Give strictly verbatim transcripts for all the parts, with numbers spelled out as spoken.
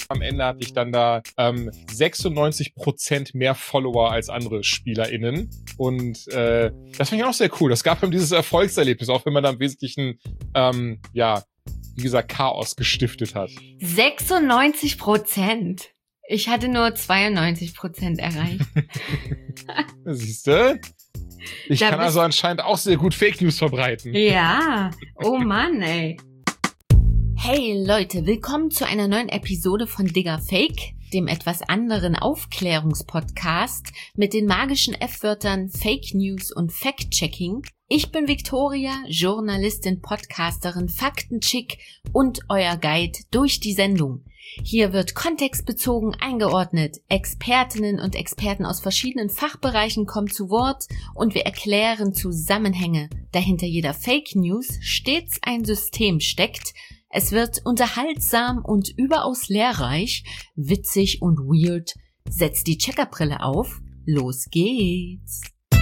Am Ende hatte ich dann da ähm, sechsundneunzig Prozent mehr Follower als andere SpielerInnen. Und äh, das fand ich auch sehr cool. Das gab ihm dieses Erfolgserlebnis, auch wenn man da im Wesentlichen, ähm, ja, wie gesagt, Chaos gestiftet hat. sechsundneunzig Prozent? Ich hatte nur zweiundneunzig Prozent erreicht. Siehst du? Ich Da kann bist- also anscheinend auch sehr gut Fake News verbreiten. Ja, oh Mann, ey. Hey Leute, willkommen zu einer neuen Episode von Digger Fake, dem etwas anderen Aufklärungspodcast mit den magischen F-Wörtern Fake News und Fact-Checking. Ich bin Victoria, Journalistin, Podcasterin, Faktenchick und euer Guide durch die Sendung. Hier wird kontextbezogen eingeordnet. Expertinnen und Experten aus verschiedenen Fachbereichen kommen zu Wort und wir erklären Zusammenhänge. Da hinter jeder Fake News stets ein System steckt. Es wird unterhaltsam und überaus lehrreich, witzig und weird. Setzt die Checkerbrille auf. Los geht's.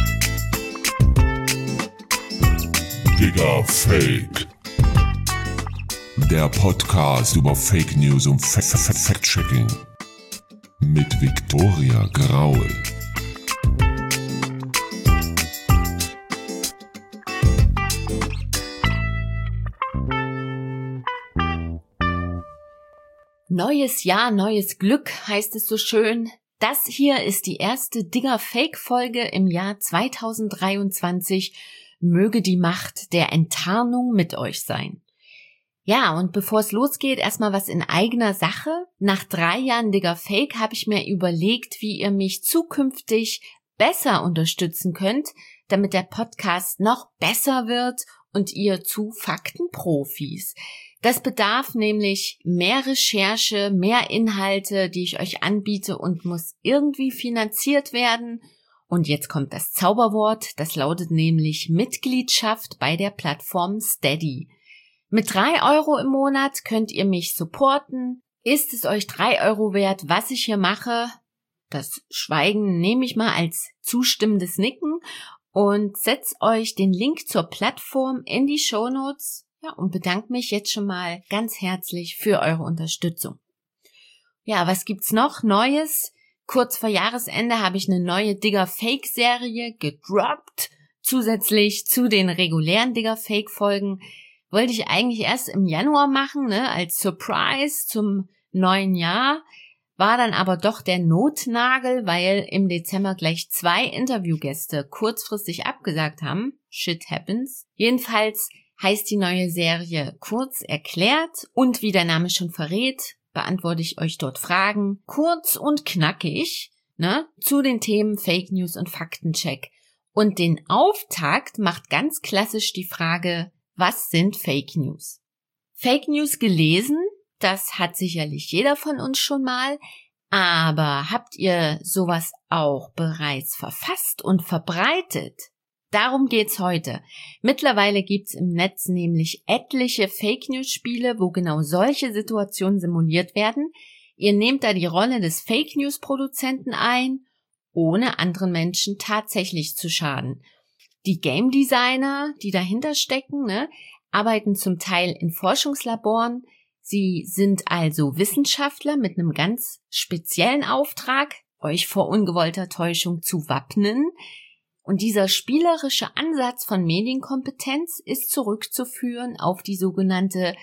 Digger Fake. Der Podcast über Fake News und Fact-Checking. Mit Victoria Graul. Neues Jahr, neues Glück, heißt es so schön. Das hier ist die erste Digger Fake Folge im Jahr zweitausenddreiundzwanzig. Möge die Macht der Enttarnung mit euch sein. Ja, und bevor es losgeht, erstmal was in eigener Sache. Nach drei Jahren Digger Fake habe ich mir überlegt, wie ihr mich zukünftig besser unterstützen könnt, damit der Podcast noch besser wird und ihr zu Faktenprofis. Das bedarf nämlich mehr Recherche, mehr Inhalte, die ich euch anbiete und muss irgendwie finanziert werden. Und jetzt kommt das Zauberwort, das lautet nämlich Mitgliedschaft bei der Plattform Steady. Mit drei Euro im Monat könnt ihr mich supporten. Ist es euch drei Euro wert, was ich hier mache? Das Schweigen nehme ich mal als zustimmendes Nicken und setzt euch den Link zur Plattform in die Shownotes. Ja, und bedanke mich jetzt schon mal ganz herzlich für eure Unterstützung. Ja, was gibt's noch Neues? Kurz vor Jahresende habe ich eine neue Digger Fake Serie gedroppt. Zusätzlich zu den regulären Digger Fake Folgen wollte ich eigentlich erst im Januar machen, ne, als Surprise zum neuen Jahr. War dann aber doch der Notnagel, weil im Dezember gleich zwei Interviewgäste kurzfristig abgesagt haben. Shit happens. Jedenfalls heißt die neue Serie Kurz erklärt und wie der Name schon verrät, beantworte ich euch dort Fragen, kurz und knackig, ne, zu den Themen Fake News und Faktencheck. Und den Auftakt macht ganz klassisch die Frage, was sind Fake News? Fake News gelesen, das hat sicherlich jeder von uns schon mal, aber habt ihr sowas auch bereits verfasst und verbreitet? Darum geht's heute. Mittlerweile gibt's im Netz nämlich etliche Fake-News-Spiele, wo genau solche Situationen simuliert werden. Ihr nehmt da die Rolle des Fake-News-Produzenten ein, ohne anderen Menschen tatsächlich zu schaden. Die Game-Designer, die dahinter stecken, ne, arbeiten zum Teil in Forschungslaboren. Sie sind also Wissenschaftler mit einem ganz speziellen Auftrag, euch vor ungewollter Täuschung zu wappnen. Und dieser spielerische Ansatz von Medienkompetenz ist zurückzuführen auf die sogenannte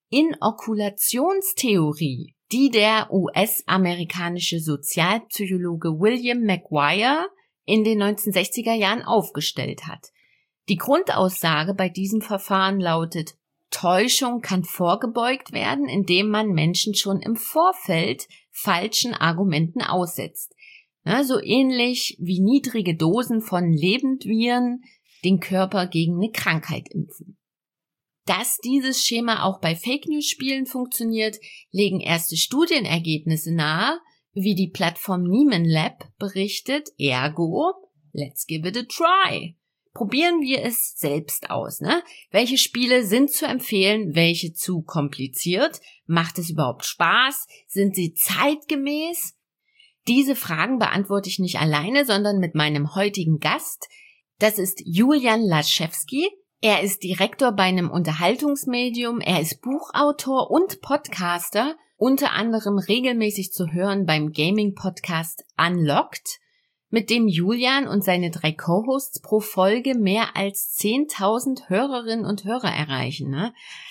Inokulationstheorie, die der U S-amerikanische Sozialpsychologe William McGuire in den neunzehnhundertsechziger Jahren aufgestellt hat. Die Grundaussage bei diesem Verfahren lautet, Täuschung kann vorgebeugt werden, indem man Menschen schon im Vorfeld falschen Argumenten aussetzt. Ja, so ähnlich wie niedrige Dosen von Lebendviren den Körper gegen eine Krankheit impfen. Dass dieses Schema auch bei Fake-News-Spielen funktioniert, legen erste Studienergebnisse nahe, wie die Plattform Nieman Lab berichtet, ergo, let's give it a try. Probieren wir es selbst aus, ne? Welche Spiele sind zu empfehlen, welche zu kompliziert? Macht es überhaupt Spaß? Sind sie zeitgemäß? Diese Fragen beantworte ich nicht alleine, sondern mit meinem heutigen Gast. Das ist Julian Laschewski. Er ist Direktor bei einem Unterhaltungsmedium, er ist Buchautor und Podcaster unter anderem regelmäßig zu hören beim Gaming-Podcast Unlocked, mit dem Julian und seine drei Co-Hosts pro Folge mehr als zehntausend Hörerinnen und Hörer erreichen. Ne?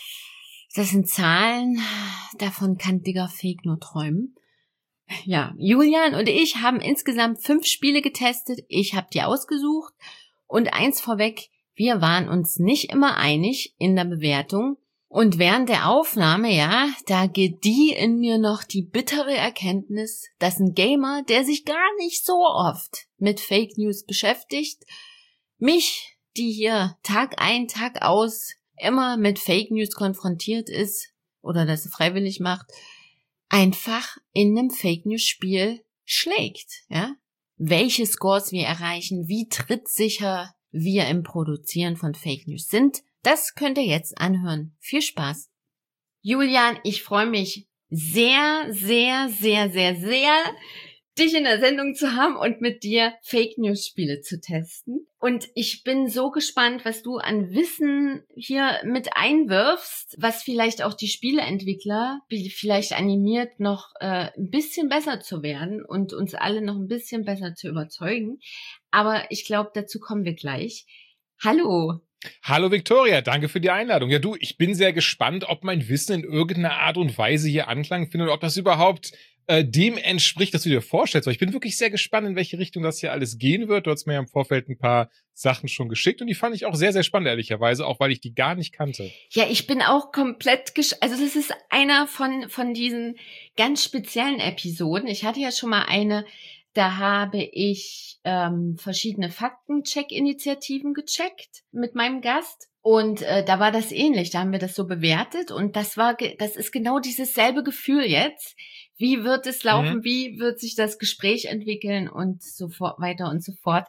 Das sind Zahlen, davon kann Digger Fake nur träumen. Ja, Julian und ich haben insgesamt fünf Spiele getestet. Ich habe die ausgesucht. Und eins vorweg, wir waren uns nicht immer einig in der Bewertung. Und während der Aufnahme, ja, da gedieh in mir noch die bittere Erkenntnis, dass ein Gamer, der sich gar nicht so oft mit Fake News beschäftigt, mich, die hier Tag ein, Tag aus immer mit Fake News konfrontiert ist oder das freiwillig macht, einfach in einem Fake News Spiel schlägt, ja? Welche Scores wir erreichen, wie trittsicher wir im Produzieren von Fake News sind, das könnt ihr jetzt anhören. Viel Spaß. Julian, ich freue mich sehr, sehr, sehr, sehr, sehr, dich in der Sendung zu haben und mit dir Fake News Spiele zu testen. Und ich bin so gespannt, was du an Wissen hier mit einwirfst, was vielleicht auch die Spieleentwickler vielleicht animiert, noch äh, ein bisschen besser zu werden und uns alle noch ein bisschen besser zu überzeugen. Aber ich glaube, dazu kommen wir gleich. Hallo. Hallo Victoria, danke für die Einladung. Ja du, ich bin sehr gespannt, ob mein Wissen in irgendeiner Art und Weise hier Anklang findet und ob das überhaupt äh, dem entspricht, was du dir vorstellst. Weil ich bin wirklich sehr gespannt, in welche Richtung das hier alles gehen wird. Du hast mir ja im Vorfeld ein paar Sachen schon geschickt und die fand ich auch sehr, sehr spannend, ehrlicherweise, auch weil ich die gar nicht kannte. Ja, ich bin auch komplett gesch- also das ist einer von von diesen ganz speziellen Episoden. Ich hatte ja schon mal eine, da habe ich ähm, verschiedene Faktencheck-Initiativen gecheckt mit meinem Gast und äh, da war das ähnlich. Da haben wir das so bewertet und das war, ge- das ist genau dieses selbe Gefühl jetzt. Wie wird es laufen? Mhm. Wie wird sich das Gespräch entwickeln und so fort, weiter und so fort.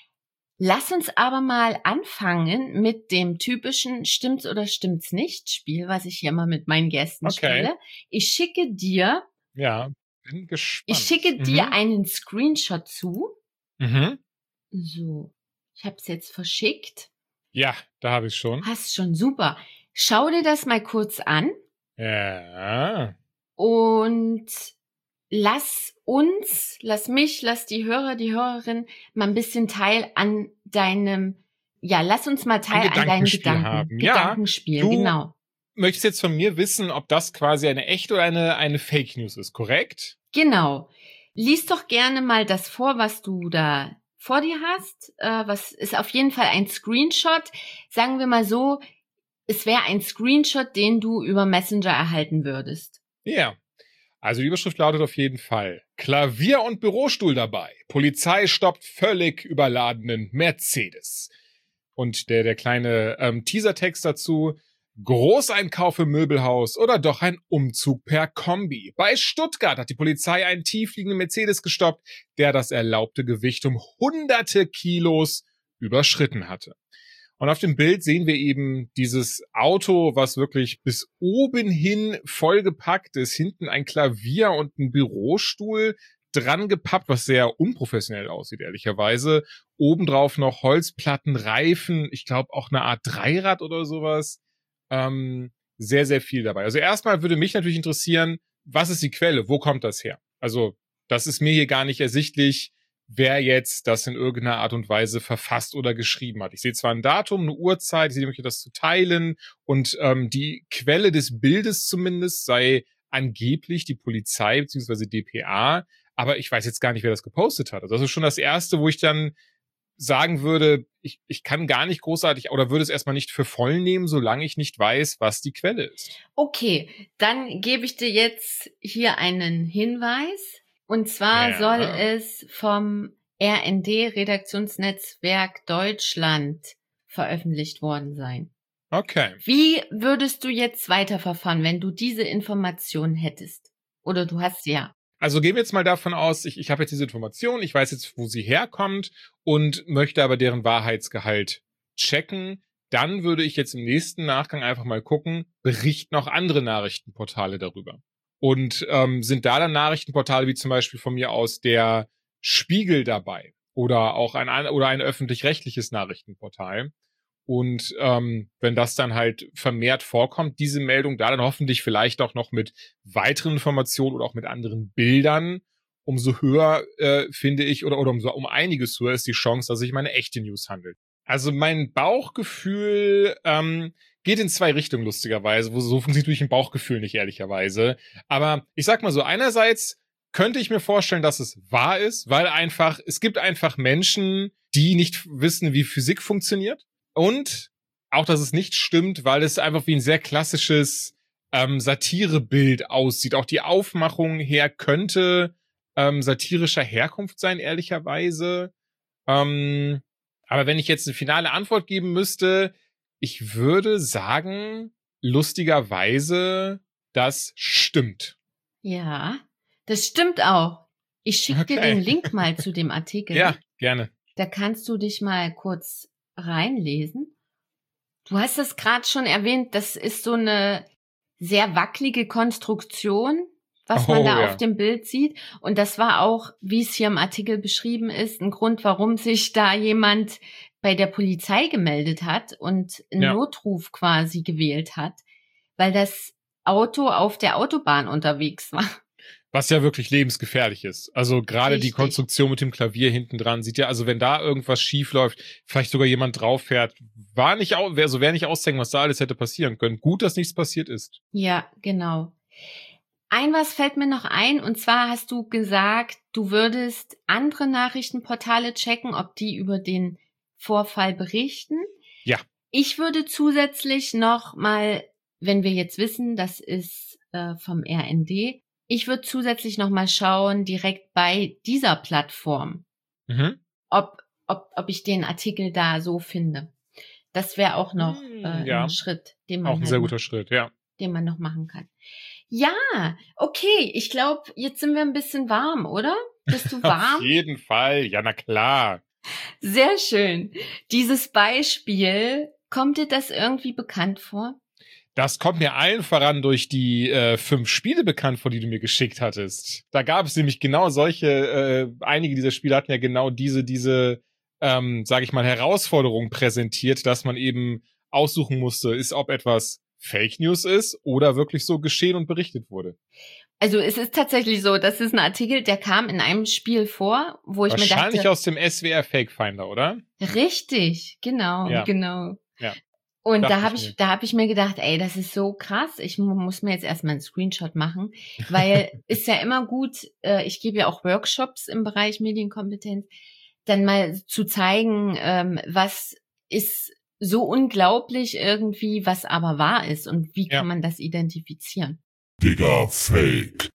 Lass uns aber mal anfangen mit dem typischen Stimmt's oder stimmt's nicht Spiel, was ich hier mal mit meinen Gästen okay. spiele. Ich schicke dir ja. Bin gespannt. Ich schicke mhm. dir einen Screenshot zu. Mhm. So, ich habe es jetzt verschickt. Ja, da habe ich schon. Hast schon, super. Schau dir das mal kurz an. Ja. Und lass uns, lass mich, lass die Hörer, die Hörerin mal ein bisschen Teil an deinem, ja, lass uns mal Teil an deinem Gedanken, haben. Gedankenspiel, ja, du genau. Möchtest jetzt von mir wissen, ob das quasi eine echte oder eine, eine Fake News ist, korrekt? Genau. Lies doch gerne mal das vor, was du da vor dir hast. Äh, was ist auf jeden Fall ein Screenshot. Sagen wir mal so, es wäre ein Screenshot, den du über Messenger erhalten würdest. Ja. Also die Überschrift lautet auf jeden Fall: Klavier und Bürostuhl dabei. Polizei stoppt völlig überladenen Mercedes. Und der, der kleine ähm, Teasertext dazu: Großeinkauf im Möbelhaus oder doch ein Umzug per Kombi. Bei Stuttgart hat die Polizei einen tiefliegenden Mercedes gestoppt, der das erlaubte Gewicht um hunderte Kilos überschritten hatte. Und auf dem Bild sehen wir eben dieses Auto, was wirklich bis oben hin vollgepackt ist. Hinten ein Klavier und ein Bürostuhl dran gepappt, was sehr unprofessionell aussieht, ehrlicherweise. Obendrauf noch Holzplatten, Reifen, ich glaube auch eine Art Dreirad oder sowas. Ähm, sehr, sehr viel dabei. Also erstmal würde mich natürlich interessieren, was ist die Quelle? Wo kommt das her? Also das ist mir hier gar nicht ersichtlich, wer jetzt das in irgendeiner Art und Weise verfasst oder geschrieben hat. Ich sehe zwar ein Datum, eine Uhrzeit, ich sehe nämlich das zu teilen und ähm, die Quelle des Bildes zumindest sei angeblich die Polizei bzw. D P A, aber ich weiß jetzt gar nicht, wer das gepostet hat. Also das ist schon das Erste, wo ich dann sagen würde, ich, ich kann gar nicht großartig oder würde es erstmal nicht für voll nehmen, solange ich nicht weiß, was die Quelle ist. Okay, dann gebe ich dir jetzt hier einen Hinweis. Und zwar ja. soll es vom R N D-Redaktionsnetzwerk Deutschland veröffentlicht worden sein. Okay. Wie würdest du jetzt weiterverfahren, wenn du diese Information hättest? Oder du hast sie ja. Also gehen wir jetzt mal davon aus, ich, ich habe jetzt diese Information, ich weiß jetzt, wo sie herkommt und möchte aber deren Wahrheitsgehalt checken. Dann würde ich jetzt im nächsten Nachgang einfach mal gucken, berichten auch andere Nachrichtenportale darüber. Und ähm, sind da dann Nachrichtenportale wie zum Beispiel von mir aus der Spiegel dabei oder auch ein oder ein öffentlich-rechtliches Nachrichtenportal. Und ähm, wenn das dann halt vermehrt vorkommt, diese Meldung, da dann hoffentlich vielleicht auch noch mit weiteren Informationen oder auch mit anderen Bildern, umso höher, äh, finde ich, oder, oder umso um einiges höher ist die Chance, dass sich um eine echte News handelt. Also mein Bauchgefühl ähm, geht in zwei Richtungen, lustigerweise. Wo, so funktioniert durch ein Bauchgefühl nicht, ehrlicherweise. Aber ich sag mal so, einerseits könnte ich mir vorstellen, dass es wahr ist, weil einfach, es gibt einfach Menschen, die nicht wissen, wie Physik funktioniert. Und auch, dass es nicht stimmt, weil es einfach wie ein sehr klassisches ähm, Satirebild aussieht. Auch die Aufmachung her könnte ähm, satirischer Herkunft sein, ehrlicherweise. Ähm, aber wenn ich jetzt eine finale Antwort geben müsste, ich würde sagen, lustigerweise, das stimmt. Ja, das stimmt auch. Ich schicke Okay. dir den Link mal zu dem Artikel. Ja, gerne. Da kannst du dich mal kurz reinlesen. Du hast es gerade schon erwähnt, das ist so eine sehr wackelige Konstruktion, was man Oh, da ja. auf dem Bild sieht. Und das war auch, wie es hier im Artikel beschrieben ist, ein Grund, warum sich da jemand bei der Polizei gemeldet hat und einen Ja. Notruf quasi gewählt hat, weil das Auto auf der Autobahn unterwegs war. Was ja wirklich lebensgefährlich ist. Also gerade die Richtig. Konstruktion mit dem Klavier hinten dran sieht ja, also wenn da irgendwas schief läuft, vielleicht sogar jemand drauf fährt, war nicht, au- wär, so wäre nicht ausdenken, was da alles hätte passieren können. Gut, dass nichts passiert ist. Ja, genau. Ein was fällt mir noch ein, und zwar hast du gesagt, du würdest andere Nachrichtenportale checken, ob die über den Vorfall berichten. Ja. Ich würde zusätzlich noch mal, wenn wir jetzt wissen, das ist äh, vom R N D, ich würde zusätzlich noch mal schauen, direkt bei dieser Plattform, Mhm. ob, ob, ob ich den Artikel da so finde. Das wäre auch noch Hm, äh, ja. ein Schritt, den man Auch ein halt sehr noch guter Schritt, ja. den man noch machen kann. Ja, okay, ich glaube, jetzt sind wir ein bisschen warm, oder? Bist du warm? Auf jeden Fall, ja, na klar. Sehr schön. Dieses Beispiel, kommt dir das irgendwie bekannt vor? Das kommt mir allen voran durch die äh, fünf Spiele bekannt vor, die du mir geschickt hattest. Da gab es nämlich genau solche, äh, einige dieser Spiele hatten ja genau diese, diese, ähm, sage ich mal, Herausforderung präsentiert, dass man eben aussuchen musste, ist, ob etwas Fake News ist oder wirklich so geschehen und berichtet wurde. Also es ist tatsächlich so, das ist ein Artikel, der kam in einem Spiel vor, wo ich mir Wahrscheinlich dachte, aus dem S W R Fake Finder, oder? richtig, genau, Ja. genau. Ja. Und Dachte da habe ich ich, mir. da habe ich mir gedacht, ey, das ist so krass. Ich mu- muss mir jetzt erstmal einen Screenshot machen, weil ist ja immer gut. Äh, ich gebe ja auch Workshops im Bereich Medienkompetenz, dann mal zu zeigen, ähm, was ist so unglaublich irgendwie, was aber wahr ist und wie Ja. kann man das identifizieren. Digga, Fake.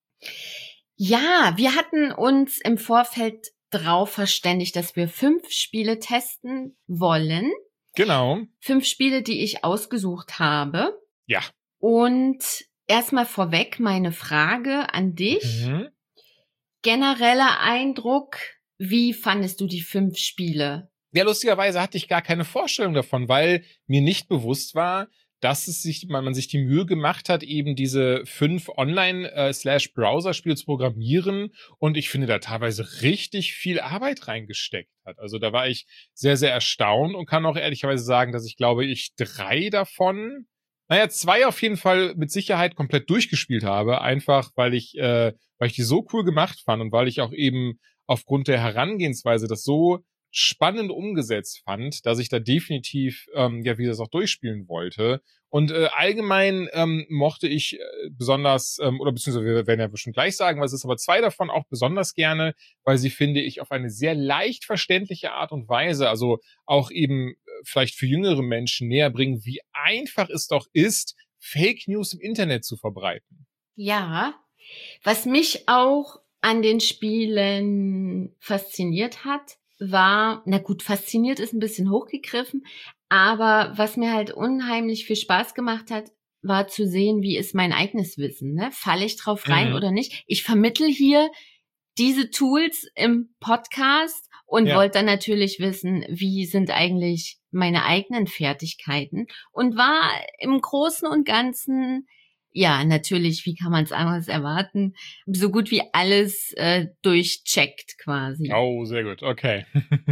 Ja, wir hatten uns im Vorfeld drauf verständigt, dass wir fünf Spiele testen wollen. Genau. Fünf Spiele, die ich ausgesucht habe. Ja. Und erstmal vorweg meine Frage an dich. Mhm. Genereller Eindruck, wie fandest du die fünf Spiele? Ja, lustigerweise hatte ich gar keine Vorstellung davon, weil mir nicht bewusst war, dass es sich, man, man sich die Mühe gemacht hat, eben diese fünf Online-Slash-Browser-Spiele zu programmieren und ich finde, da teilweise richtig viel Arbeit reingesteckt hat. Also da war ich sehr, sehr erstaunt und kann auch ehrlicherweise sagen, dass ich glaube, ich drei davon, naja, zwei auf jeden Fall mit Sicherheit komplett durchgespielt habe, einfach weil ich, äh, weil ich die so cool gemacht fand und weil ich auch eben aufgrund der Herangehensweise das so spannend umgesetzt fand, dass ich da definitiv, ähm, ja, wie das auch durchspielen wollte. Und äh, allgemein ähm, mochte ich äh, besonders, ähm, oder beziehungsweise wir werden ja bestimmt gleich sagen, was es ist, aber zwei davon auch besonders gerne, weil sie, finde ich, auf eine sehr leicht verständliche Art und Weise, also auch eben äh, vielleicht für jüngere Menschen näher bringen, wie einfach es doch ist, Fake News im Internet zu verbreiten. Ja, was mich auch an den Spielen fasziniert hat, war, na gut, fasziniert ist ein bisschen hochgegriffen, aber was mir halt unheimlich viel Spaß gemacht hat, war zu sehen, wie ist mein eigenes Wissen, ne? Falle ich drauf rein Mhm. oder nicht? Ich vermittel hier diese Tools im Podcast und Ja. wollte dann natürlich wissen, wie sind eigentlich meine eigenen Fertigkeiten und war im Großen und Ganzen ja, natürlich, wie kann man es anderes erwarten, so gut wie alles äh, durchcheckt quasi. Oh, sehr gut, okay.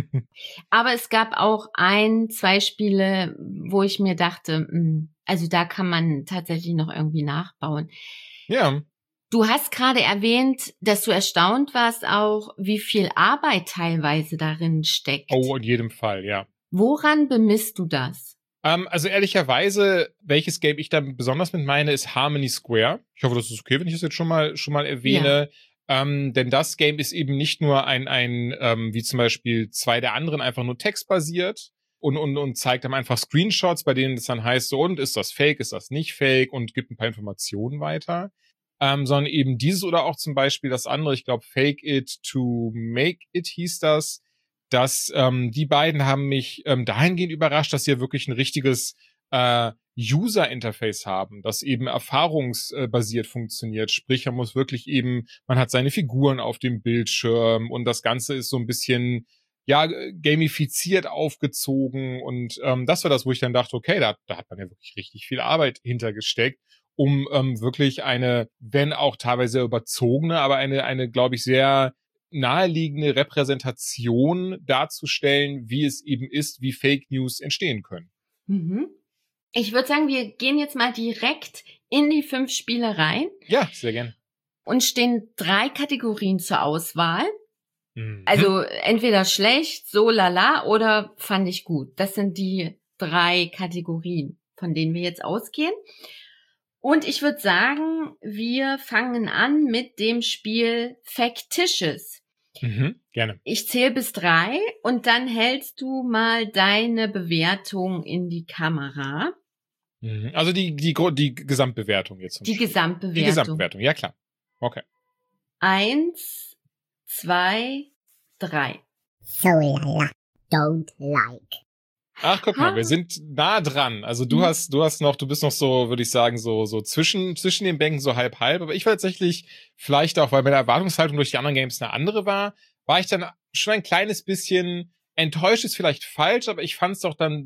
Aber es gab auch ein, zwei Spiele, wo ich mir dachte, mh, also da kann man tatsächlich noch irgendwie nachbauen. Ja. Du hast gerade erwähnt, dass du erstaunt warst auch, wie viel Arbeit teilweise darin steckt. Oh, in jedem Fall, ja. Woran bemisst du das? Ähm, also ehrlicherweise, welches Game ich da besonders mit meine, ist Harmony Square. Ich hoffe, das ist okay, wenn ich das jetzt schon mal schon mal erwähne. Ja. Ähm, denn das Game ist eben nicht nur ein, ein ähm, wie zum Beispiel zwei der anderen, einfach nur textbasiert und, und, und zeigt dann einfach Screenshots, bei denen es dann heißt, so, und ist das fake, ist das nicht fake, und gibt ein paar Informationen weiter. Ähm, sondern eben dieses oder auch zum Beispiel das andere, ich glaube Fake It to Make It hieß das, dass ähm, die beiden haben mich ähm, dahingehend überrascht, dass sie ja wirklich ein richtiges äh, User-Interface haben, das eben erfahrungsbasiert funktioniert. Sprich, man muss wirklich eben, man hat seine Figuren auf dem Bildschirm und das Ganze ist so ein bisschen, ja, gamifiziert aufgezogen, und ähm, das war das, wo ich dann dachte, okay, da, da hat man ja wirklich richtig viel Arbeit hintergesteckt, um ähm, wirklich eine, wenn auch teilweise überzogene, aber eine, eine, glaube ich, sehr naheliegende Repräsentation darzustellen, wie es eben ist, wie Fake News entstehen können. Mhm. Ich würde sagen, wir gehen jetzt mal direkt in die fünf Spiele rein. Ja, sehr gerne. Und stehen drei Kategorien zur Auswahl. Mhm. Also entweder schlecht, so lala oder fand ich gut. Das sind die drei Kategorien, von denen wir jetzt ausgehen. Und ich würde sagen, wir fangen an mit dem Spiel Factitious. Mhm, gerne. Ich zähle bis drei und dann hältst du mal deine Bewertung in die Kamera. Mhm. Also die, die, die Gesamtbewertung jetzt. Zum Die Spiel. Gesamtbewertung. Die Gesamtbewertung, ja klar. Okay. Eins, zwei, drei. So lala, don't like. Ach, guck mal, wir sind nah dran. Also du Mhm. hast, du hast noch, du bist noch so, würde ich sagen, so, so zwischen, zwischen den Bänken so halb, halb. Aber ich war tatsächlich, vielleicht auch, weil meine Erwartungshaltung durch die anderen Games eine andere war, war ich dann schon ein kleines bisschen enttäuscht, ist vielleicht falsch, aber ich fand es doch dann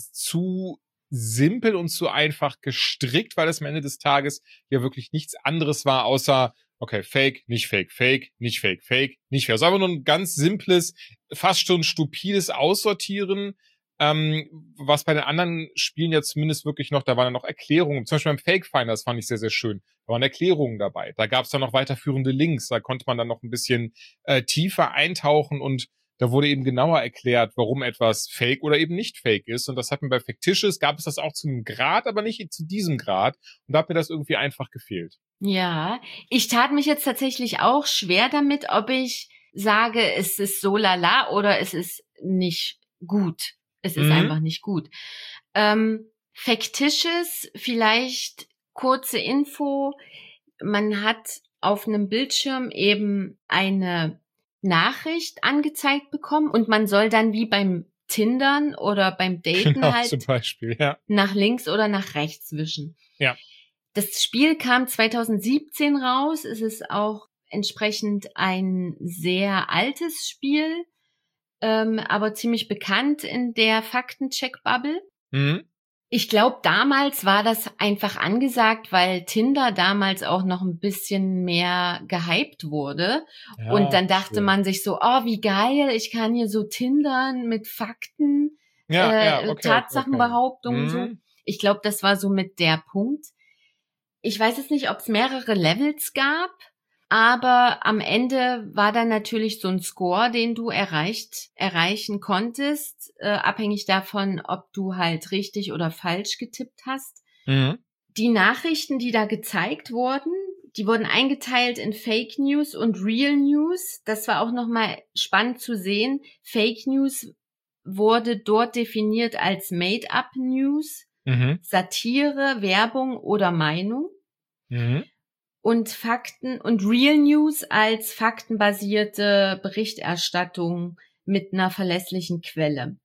zu simpel und zu einfach gestrickt, weil es am Ende des Tages ja wirklich nichts anderes war, außer, okay, Fake, nicht Fake, Fake, nicht Fake, Fake, nicht Fake. Also einfach nur ein ganz simples, fast schon stupides Aussortieren, Ähm, was bei den anderen Spielen ja zumindest wirklich noch, da waren dann noch Erklärungen, zum Beispiel beim Fake Finder, das fand ich sehr, sehr schön, da waren Erklärungen dabei, da gab es dann noch weiterführende Links, da konnte man dann noch ein bisschen äh, tiefer eintauchen, und da wurde eben genauer erklärt, warum etwas Fake oder eben nicht Fake ist, und das hat mir bei Factitious, gab es das auch zu einem Grad, aber nicht zu diesem Grad, und da hat mir das irgendwie einfach gefehlt. Ja, ich tat mich jetzt tatsächlich auch schwer damit, ob ich sage, es ist so lala oder es ist nicht gut. Es ist Mhm. einfach nicht gut. Ähm, Factitious, vielleicht kurze Info. Man hat auf einem Bildschirm eben eine Nachricht angezeigt bekommen und man soll dann wie beim Tindern oder beim Daten Genau, halt zum Beispiel, ja. nach links oder nach rechts wischen. Ja. Das Spiel kam zwanzig siebzehn raus. Es ist auch entsprechend ein sehr altes Spiel, ähm, aber ziemlich bekannt in der Faktencheck-Bubble. Mhm. Ich glaube, damals war das einfach angesagt, weil Tinder damals auch noch ein bisschen mehr gehypt wurde. Ja, Und dann dachte schön. man sich so, oh, wie geil, ich kann hier so tindern mit Fakten, Ja, äh, ja, okay, Tatsachenbehauptungen, okay. so. Mhm. Ich glaube, das war so mit der Punkt. Ich weiß jetzt nicht, ob es mehrere Levels gab, aber am Ende war dann natürlich so ein Score, den du erreicht, erreichen konntest, äh, abhängig davon, ob du halt richtig oder falsch getippt hast. Mhm. Die Nachrichten, die da gezeigt wurden, die wurden eingeteilt in Fake News und Real News. Das war auch nochmal spannend zu sehen. Fake News wurde dort definiert als Made-up News, Mhm. Satire, Werbung oder Meinung. Mhm. Und Fakten und Real News als faktenbasierte Berichterstattung mit einer verlässlichen Quelle.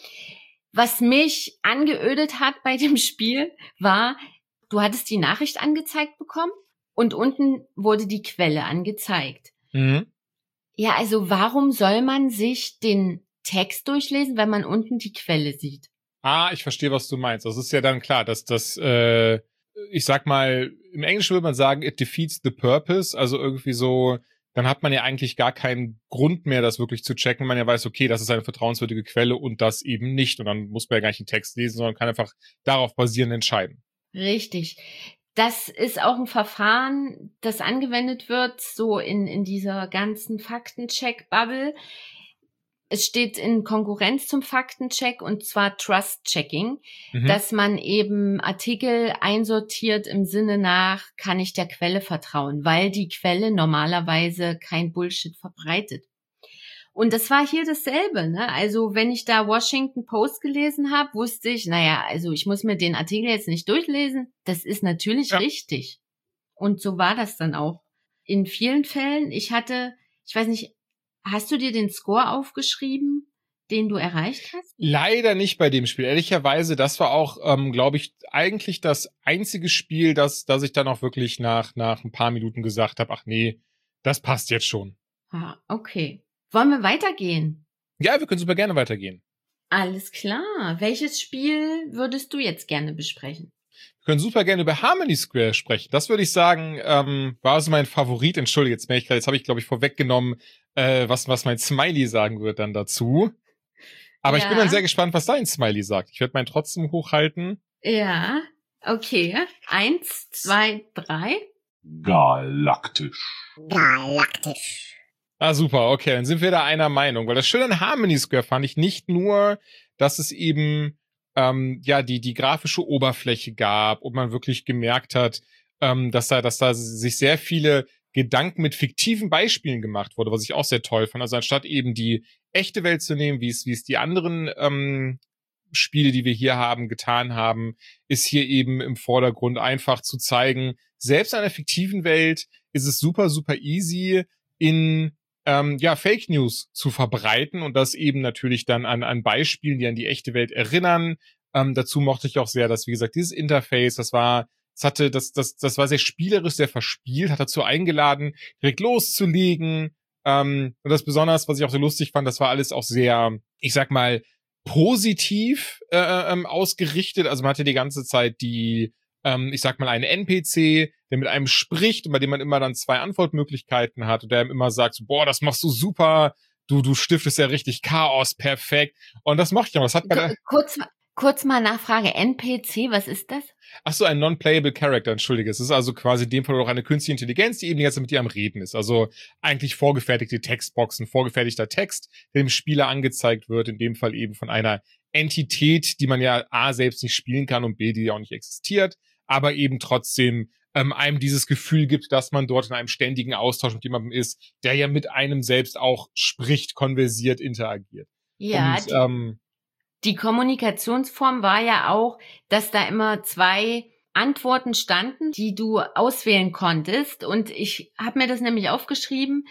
Was mich angeödet hat bei dem Spiel war, du hattest die Nachricht angezeigt bekommen und unten wurde die Quelle angezeigt. Mhm. Ja, also warum soll man sich den Text durchlesen, wenn man unten die Quelle sieht? Ah, ich verstehe, was du meinst. Das ist ja dann klar, dass das, äh, ich sag mal, im Englischen würde man sagen, it defeats the purpose, also irgendwie so, dann hat man ja eigentlich gar keinen Grund mehr, das wirklich zu checken, man ja weiß, okay, das ist eine vertrauenswürdige Quelle und das eben nicht. Und dann muss man ja gar nicht den Text lesen, sondern kann einfach darauf basierend entscheiden. Richtig. Das ist auch ein Verfahren, das angewendet wird, so in, in dieser ganzen Faktencheck-Bubble. Es steht in Konkurrenz zum Faktencheck, und zwar Trust-Checking, mhm. dass man eben Artikel einsortiert im Sinne nach, kann ich der Quelle vertrauen, weil die Quelle normalerweise kein Bullshit verbreitet. Und das war hier dasselbe, ne? Also wenn ich da Washington Post gelesen habe, wusste ich, naja, also ich muss mir den Artikel jetzt nicht durchlesen. Das ist natürlich ja. richtig. Und so war das dann auch. In vielen Fällen, ich hatte, ich weiß nicht, hast du dir den Score aufgeschrieben, den du erreicht hast? Leider nicht bei dem Spiel. Ehrlicherweise, das war auch, ähm, glaube ich, eigentlich das einzige Spiel, das, das ich dann auch wirklich nach, nach ein paar Minuten gesagt habe, ach nee, das passt jetzt schon. Ah, okay. Wollen wir weitergehen? Ja, wir können super gerne weitergehen. Alles klar. Welches Spiel würdest du jetzt gerne besprechen? Wir können super gerne über Harmony Square sprechen. Das würde ich sagen, ähm, war also mein Favorit. Entschuldige, jetzt merke ich gerade, jetzt habe ich, glaube ich, vorweggenommen, äh, was, was mein Smiley sagen wird dann dazu. Aber ja. Ich bin dann sehr gespannt, was dein Smiley sagt. Ich werde meinen trotzdem hochhalten. Ja, okay. Eins, zwei, drei. Galaktisch. Galaktisch. Ah, super, okay, dann sind wir da einer Meinung. Weil das Schöne an Harmony Square fand ich nicht nur, dass es eben ähm, ja die die grafische Oberfläche gab und man wirklich gemerkt hat, ähm, dass da dass da sich sehr viele Gedanken mit fiktiven Beispielen gemacht wurde, was ich auch sehr toll fand. Also anstatt eben die echte Welt zu nehmen, wie es wie es die anderen ähm, Spiele, die wir hier haben, getan haben, ist hier eben im Vordergrund einfach zu zeigen, selbst in einer fiktiven Welt ist es super, super easy, in ähm, ja Fake News zu verbreiten und das eben natürlich dann an an Beispielen, die an die echte Welt erinnern. Ähm, dazu mochte ich auch sehr, dass, wie gesagt, dieses Interface, das war, das hatte, das, das, das war sehr spielerisch, sehr verspielt, hat dazu eingeladen, direkt loszulegen. Ähm, und das besonders, was ich auch so lustig fand, das war alles auch sehr, ich sag mal, positiv äh, ähm, ausgerichtet. Also man hatte die ganze Zeit die, ähm, ich sag mal, einen N P C, der mit einem spricht und bei dem man immer dann zwei Antwortmöglichkeiten hat und der ihm immer sagt, so, boah, das machst du super, du du stiftest ja richtig Chaos, perfekt. Und das mochte ich auch. Das hat bei der kurz, kurz mal Nachfrage, N P C, was ist das? Ach so, ein non-playable Character, entschuldige. Es ist also quasi in dem Fall auch eine künstliche Intelligenz, die eben jetzt mit dir am Reden ist. Also eigentlich vorgefertigte Textboxen, vorgefertigter Text, der dem Spieler angezeigt wird, in dem Fall eben von einer Entität, die man ja A, selbst nicht spielen kann und B, die ja auch nicht existiert, aber eben trotzdem ähm, einem dieses Gefühl gibt, dass man dort in einem ständigen Austausch mit jemandem ist, der ja mit einem selbst auch spricht, konversiert, interagiert. Ja, und, die, ähm, die Kommunikationsform war ja auch, dass da immer zwei Antworten standen, die du auswählen konntest. Und ich habe mir das nämlich aufgeschrieben.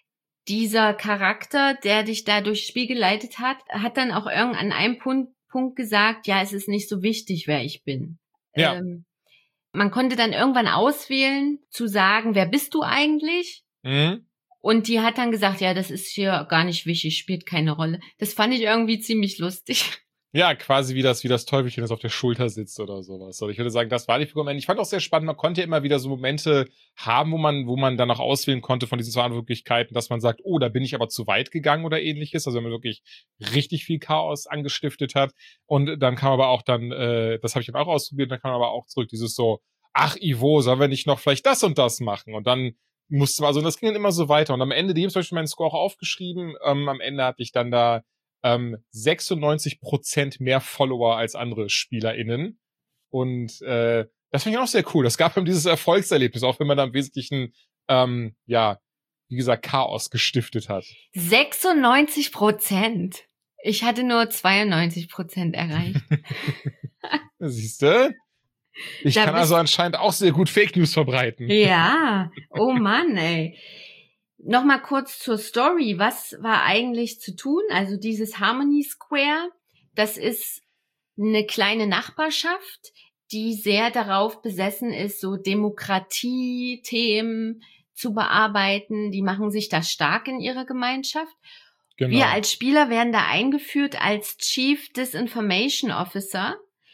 Dieser Charakter, der dich da durchs Spiel geleitet hat, hat dann auch irgend an einem Punkt, Punkt gesagt, ja, es ist nicht so wichtig, wer ich bin. Ja. Ähm, man konnte dann irgendwann auswählen, zu sagen, wer bist du eigentlich? Mhm. Und die hat dann gesagt, ja, das ist hier gar nicht wichtig, spielt keine Rolle. Das fand ich irgendwie ziemlich lustig. Ja, quasi wie das, wie das Teufelchen, das auf der Schulter sitzt oder sowas. Also ich würde sagen, das war die Figur am Ende. Ich fand auch sehr spannend, man konnte ja immer wieder so Momente haben, wo man, wo man dann auch auswählen konnte von diesen zwei Möglichkeiten, dass man sagt, oh, da bin ich aber zu weit gegangen oder ähnliches. Also wenn man wirklich richtig viel Chaos angestiftet hat. Und dann kam aber auch dann, äh, das habe ich dann auch ausprobiert, dann kam aber auch zurück dieses so, ach Ivo, sollen wir nicht noch vielleicht das und das machen? Und dann musste man, also das ging dann immer so weiter. Und am Ende, die haben zum Beispiel meinen Score auch aufgeschrieben, ähm, am Ende hatte ich dann da ähm, sechsundneunzig Prozent mehr Follower als andere SpielerInnen. Und äh, das finde ich auch sehr cool. Das gab ihm dieses Erfolgserlebnis, auch wenn man da im Wesentlichen, ähm, ja, wie gesagt, Chaos gestiftet hat. sechsundneunzig Prozent. Ich hatte nur zweiundneunzig Prozent erreicht. Siehst du? Ich da kann also anscheinend auch sehr gut Fake News verbreiten. Ja, oh Mann, ey. Nochmal kurz zur Story. Was war eigentlich zu tun? Also dieses Harmony Square, das ist eine kleine Nachbarschaft, die sehr darauf besessen ist, so Demokratie-Themen zu bearbeiten. Die machen sich da stark in ihrer Gemeinschaft. Genau. Wir als Spieler werden da eingeführt als Chief Disinformation Officer.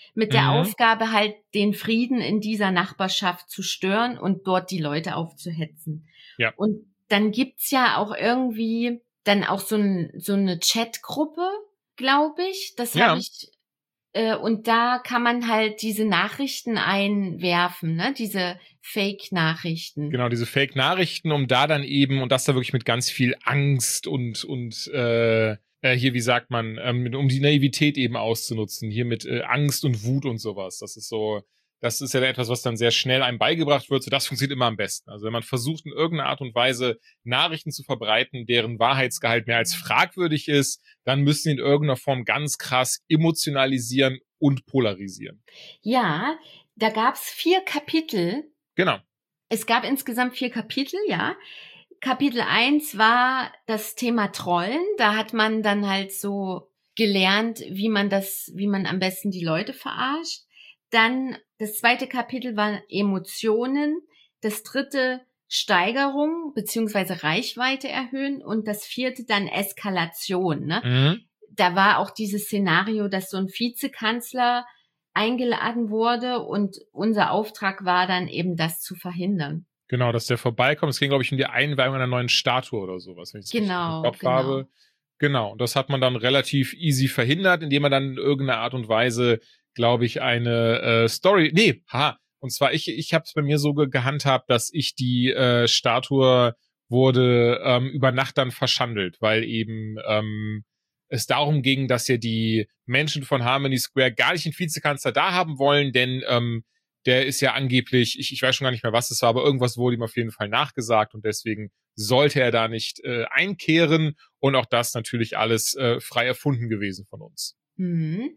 mit der Mhm. Aufgabe halt, den Frieden in dieser Nachbarschaft zu stören und dort die Leute aufzuhetzen. Ja. Und dann gibt's ja auch irgendwie dann auch so, ein, so eine Chatgruppe, glaube ich. Das Ja. habe ich, äh, und da kann man halt diese Nachrichten einwerfen, ne? Diese Fake-Nachrichten. Genau, diese Fake-Nachrichten, um da dann eben, und das da wirklich mit ganz viel Angst und, und äh, äh, hier, wie sagt man, ähm, um die Naivität eben auszunutzen, hier mit äh, Angst und Wut und sowas. Das ist so, das ist ja etwas, was dann sehr schnell einem beigebracht wird. So, das funktioniert immer am besten. Also wenn man versucht, in irgendeiner Art und Weise Nachrichten zu verbreiten, deren Wahrheitsgehalt mehr als fragwürdig ist, dann müssen sie in irgendeiner Form ganz krass emotionalisieren und polarisieren. Ja, da gab's vier Kapitel. Genau. Es gab insgesamt vier Kapitel, ja. Kapitel eins war das Thema Trollen. Da hat man dann halt so gelernt, wie man das, wie man am besten die Leute verarscht. Dann das zweite Kapitel war Emotionen. Das dritte Steigerung beziehungsweise Reichweite erhöhen. Und das vierte dann Eskalation, ne? Mhm. Da war auch dieses Szenario, dass so ein Vizekanzler eingeladen wurde und unser Auftrag war dann eben, das zu verhindern. Genau, dass der vorbeikommt. Es ging, glaube ich, um die Einweihung einer neuen Statue oder sowas, wenn ich das Genau, richtig im Kopf genau. habe. Genau, und das hat man dann relativ easy verhindert, indem man dann in irgendeiner Art und Weise, glaube ich, eine äh, Story, nee, haha, und zwar ich, ich habe es bei mir so ge gehandhabt, dass ich die äh, Statue wurde ähm, über Nacht dann verschandelt, weil eben ähm, es darum ging, dass ja die Menschen von Harmony Square gar nicht den Vizekanzler da haben wollen, denn ähm, der ist ja angeblich, ich, ich weiß schon gar nicht mehr, was es war, aber irgendwas wurde ihm auf jeden Fall nachgesagt und deswegen sollte er da nicht äh, einkehren und auch das natürlich alles äh, frei erfunden gewesen von uns. Mhm.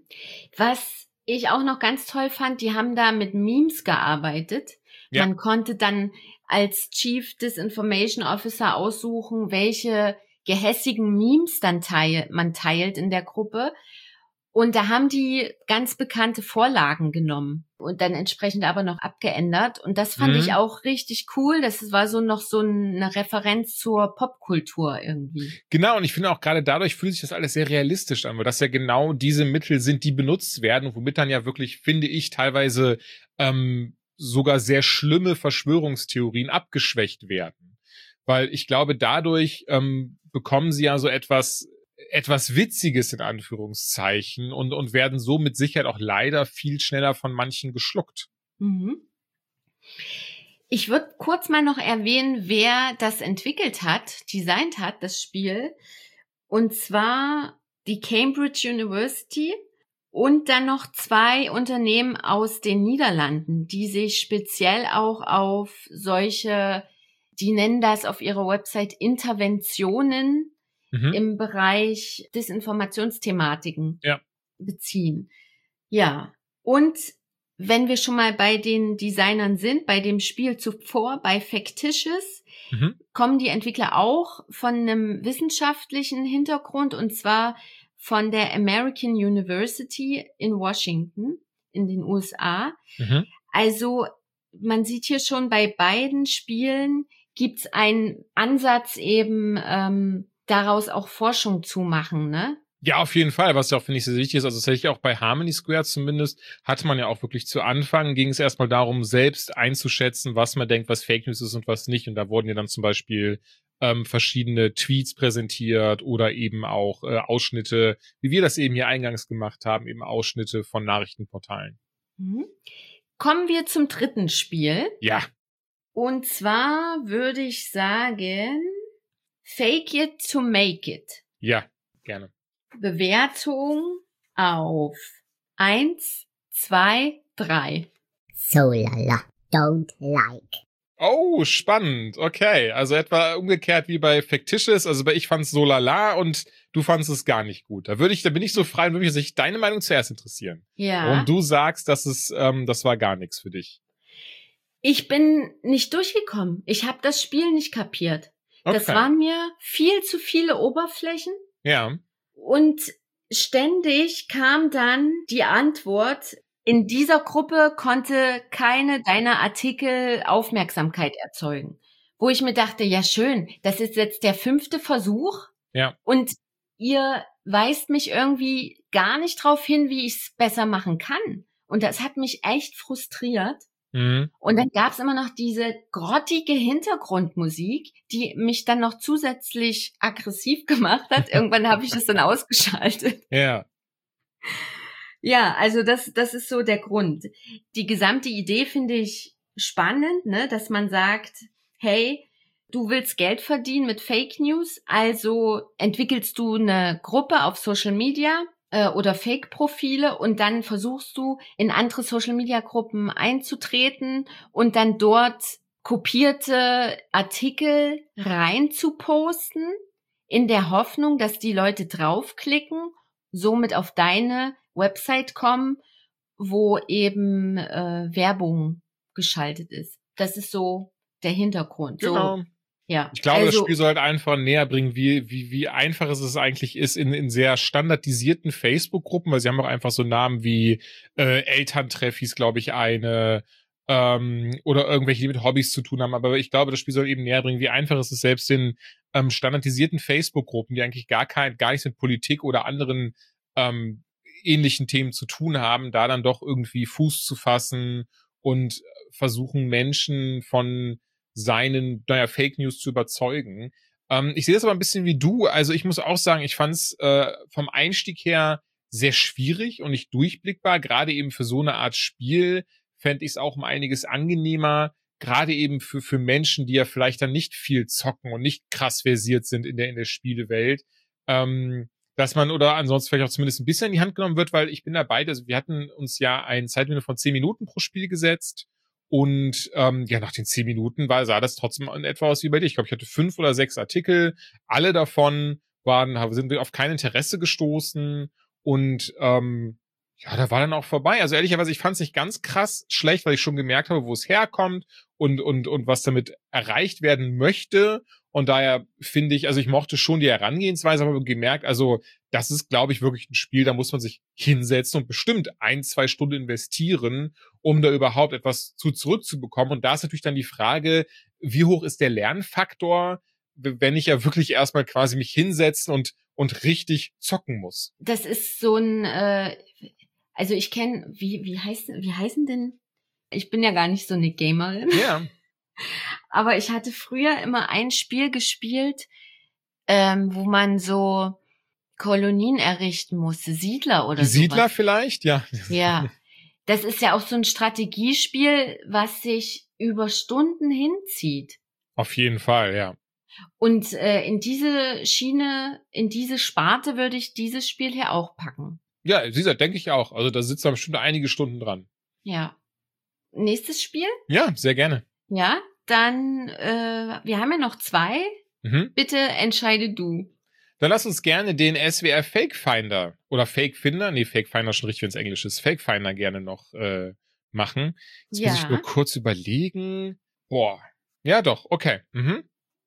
Was ich auch noch ganz toll fand, die haben da mit Memes gearbeitet. Ja. Man konnte dann als Chief Disinformation Officer aussuchen, welche gehässigen Memes dann teil, man teilt in der Gruppe. Und da haben die ganz bekannte Vorlagen genommen und dann entsprechend aber noch abgeändert. Und das fand Mhm. ich auch richtig cool. Das war so noch so eine Referenz zur Popkultur irgendwie. Genau, und ich finde auch gerade dadurch fühlt sich das alles sehr realistisch an, weil das ja genau diese Mittel sind, die benutzt werden, womit dann ja wirklich, finde ich, teilweise ähm, sogar sehr schlimme Verschwörungstheorien abgeschwächt werden. Weil ich glaube, dadurch ähm, bekommen sie ja so etwas etwas Witziges in Anführungszeichen und, und werden so mit Sicherheit auch leider viel schneller von manchen geschluckt. Mhm. Ich würde kurz mal noch erwähnen, wer das entwickelt hat, designt hat, das Spiel. Und zwar die Cambridge University und dann noch zwei Unternehmen aus den Niederlanden, die sich speziell auch auf solche, die nennen das auf ihrer Website Interventionen Mhm. im Bereich Desinformationsthematiken Ja. beziehen. Ja, und wenn wir schon mal bei den Designern sind, bei dem Spiel zuvor, bei Factitious, Mhm. kommen die Entwickler auch von einem wissenschaftlichen Hintergrund und zwar von der American University in Washington in den U S A. Mhm. Also man sieht hier schon, bei beiden Spielen gibt's einen Ansatz eben, ähm, daraus auch Forschung zu machen, ne? Ja, auf jeden Fall, was ja auch, finde ich, sehr wichtig ist. Also tatsächlich auch bei Harmony Square zumindest hatte man ja auch wirklich zu Anfang, ging es erstmal darum, selbst einzuschätzen, was man denkt, was Fake News ist und was nicht. Und da wurden ja dann zum Beispiel ähm, verschiedene Tweets präsentiert oder eben auch äh, Ausschnitte, wie wir das eben hier eingangs gemacht haben, eben Ausschnitte von Nachrichtenportalen. Mhm. Kommen wir zum dritten Spiel. Ja. Und zwar würde ich sagen, Fake It to Make It. Ja, gerne. Bewertung auf eins, zwei, drei. So lala. Don't like. Oh, spannend. Okay, also etwa umgekehrt wie bei Factitious. Also bei ich fand's so lala und du fandst es gar nicht gut. Da würde ich, da bin ich so frei und würde mich sich deine Meinung zuerst interessieren. Ja. Warum du sagst, dass es, ähm, das war gar nichts für dich. Ich bin nicht durchgekommen. Ich habe das Spiel nicht kapiert. Okay. Das waren mir viel zu viele Oberflächen. Ja. Und ständig kam dann die Antwort, in dieser Gruppe konnte keine deiner Artikel Aufmerksamkeit erzeugen. Wo ich mir dachte, ja schön, das ist jetzt der fünfte Versuch. Ja. Und ihr weist mich irgendwie gar nicht drauf hin, wie ich es besser machen kann. Und das hat mich echt frustriert. Mhm. Und dann gab's immer noch diese grottige Hintergrundmusik, die mich dann noch zusätzlich aggressiv gemacht hat. Irgendwann habe ich das dann ausgeschaltet. Ja. Ja, also das, das ist so der Grund. Die gesamte Idee finde ich spannend, ne, dass man sagt, hey, du willst Geld verdienen mit Fake News, also entwickelst du eine Gruppe auf Social Media äh, oder Fake-Profile und dann versuchst du in andere Social Media Gruppen einzutreten und dann dort kopierte Artikel rein zu posten, in der Hoffnung, dass die Leute draufklicken, somit auf deine Website kommen, wo eben äh, Werbung geschaltet ist. Das ist so der Hintergrund. Genau. So, ja. Ich glaube, also, das Spiel soll halt einfach näher bringen, wie, wie, wie einfach es es eigentlich ist in, in sehr standardisierten Facebook-Gruppen, weil sie haben auch einfach so Namen wie äh, Elterntreff hieß, glaube ich, eine, ähm, oder irgendwelche, die mit Hobbys zu tun haben. Aber ich glaube, das Spiel soll eben näher bringen, wie einfach es ist, selbst in ähm, standardisierten Facebook-Gruppen, die eigentlich gar kein, gar nichts mit Politik oder anderen ähm, ähnlichen Themen zu tun haben, da dann doch irgendwie Fuß zu fassen und versuchen, Menschen von seinen, naja, Fake News zu überzeugen. Ähm, ich sehe das aber ein bisschen wie du. Also ich muss auch sagen, ich fand es äh, vom Einstieg her sehr schwierig und nicht durchblickbar. Gerade eben für so eine Art Spiel fände ich es auch um einiges angenehmer, gerade eben für für Menschen, die ja vielleicht dann nicht viel zocken und nicht krass versiert sind in der in der Spielewelt, ähm, dass man oder ansonsten vielleicht auch zumindest ein bisschen in die Hand genommen wird, weil ich bin dabei, also wir hatten uns ja ein Zeitlimit von zehn Minuten pro Spiel gesetzt und ähm, ja, nach den zehn Minuten war, sah das trotzdem in etwa aus wie bei dir. Ich glaube, ich hatte fünf oder sechs Artikel, alle davon waren, sind auf kein Interesse gestoßen und ähm, ja, da war dann auch vorbei. Also ehrlicherweise, ich fand es nicht ganz krass schlecht, weil ich schon gemerkt habe, wo es herkommt und und und was damit erreicht werden möchte. Und daher finde ich, also ich mochte schon die Herangehensweise, aber gemerkt, also das ist, glaube ich, wirklich ein Spiel, da muss man sich hinsetzen und bestimmt ein, zwei Stunden investieren, um da überhaupt etwas zu zurückzubekommen. Und da ist natürlich dann die Frage, wie hoch ist der Lernfaktor, wenn ich ja wirklich erstmal quasi mich hinsetzen und und richtig zocken muss. Das ist so ein, äh, also ich kenne, wie wie heißt wie heißen denn? Ich bin ja gar nicht so eine Gamerin. Ja. Aber ich hatte früher immer ein Spiel gespielt, ähm, wo man so Kolonien errichten musste, Siedler oder Die so. Siedler vielleicht, ja. Ja, das ist ja auch so ein Strategiespiel, was sich über Stunden hinzieht. Auf jeden Fall, ja. Und äh, in diese Schiene, in diese Sparte würde ich dieses Spiel hier auch packen. Ja, Sisa, denke ich auch. Also da sitzen bestimmt einige Stunden dran. Ja. Nächstes Spiel? Ja, sehr gerne. Ja, dann, äh, wir haben ja noch zwei. Mhm. Bitte entscheide du. Dann lass uns gerne den S W R Fake Finder oder Fake Finder, nee, Fake Finder schon richtig, wenn es Englisch ist, Fake Finder gerne noch äh, machen. Jetzt Ja. muss ich nur kurz überlegen. Boah, ja doch, okay. Mhm.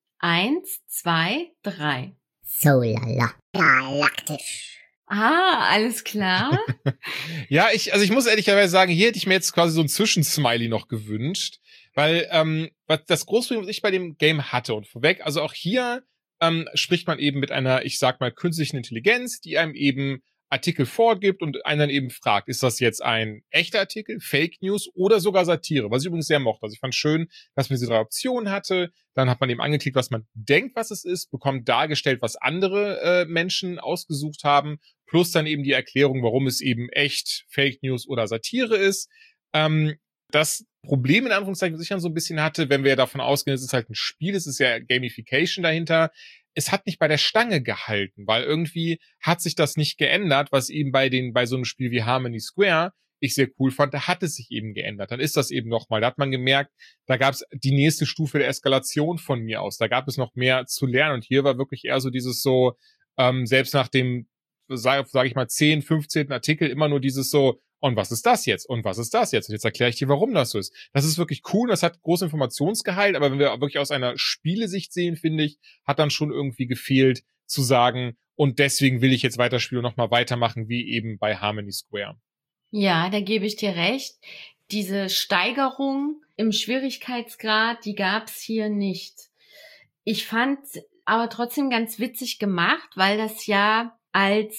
Eins, zwei, drei. So lala. Galaktisch. Ah, alles klar. Ja, ich, also ich muss ehrlicherweise sagen, hier hätte ich mir jetzt quasi so ein Zwischensmiley noch gewünscht, weil ähm, was das große Problem, was ich bei dem Game hatte und vorweg, also auch hier ähm, spricht man eben mit einer, ich sag mal, künstlichen Intelligenz, die einem eben Artikel vorgibt und einen dann eben fragt, ist das jetzt ein echter Artikel, Fake News oder sogar Satire, was ich übrigens sehr mochte. Also ich fand schön, dass man diese drei Optionen hatte, dann hat man eben angeklickt, was man denkt, was es ist, bekommt dargestellt, was andere äh, Menschen ausgesucht haben, plus dann eben die Erklärung, warum es eben echt Fake News oder Satire ist. Ähm, das Problem in Anführungszeichen, was ich dann so ein bisschen hatte, wenn wir ja davon ausgehen, es ist halt ein Spiel, es ist ja Gamification dahinter, es hat nicht bei der Stange gehalten, weil irgendwie hat sich das nicht geändert, was eben bei den bei so einem Spiel wie Harmony Square ich sehr cool fand, da hat es sich eben geändert. Dann ist das eben nochmal, da hat man gemerkt, da gab es die nächste Stufe der Eskalation von mir aus, da gab es noch mehr zu lernen und hier war wirklich eher so dieses so, ähm, selbst nach dem, sage sag ich mal, zehn, fünfzehnten Artikel immer nur dieses so, und was ist das jetzt? Und was ist das jetzt? Und jetzt erkläre ich dir, warum das so ist. Das ist wirklich cool, das hat großen Informationsgehalt, aber wenn wir wirklich aus einer Spielesicht sehen, finde ich, hat dann schon irgendwie gefehlt zu sagen, und deswegen will ich jetzt weiterspielen und nochmal weitermachen, wie eben bei Harmony Square. Ja, da gebe ich dir recht. Diese Steigerung im Schwierigkeitsgrad, die gab's hier nicht. Ich fand aber trotzdem ganz witzig gemacht, weil das ja als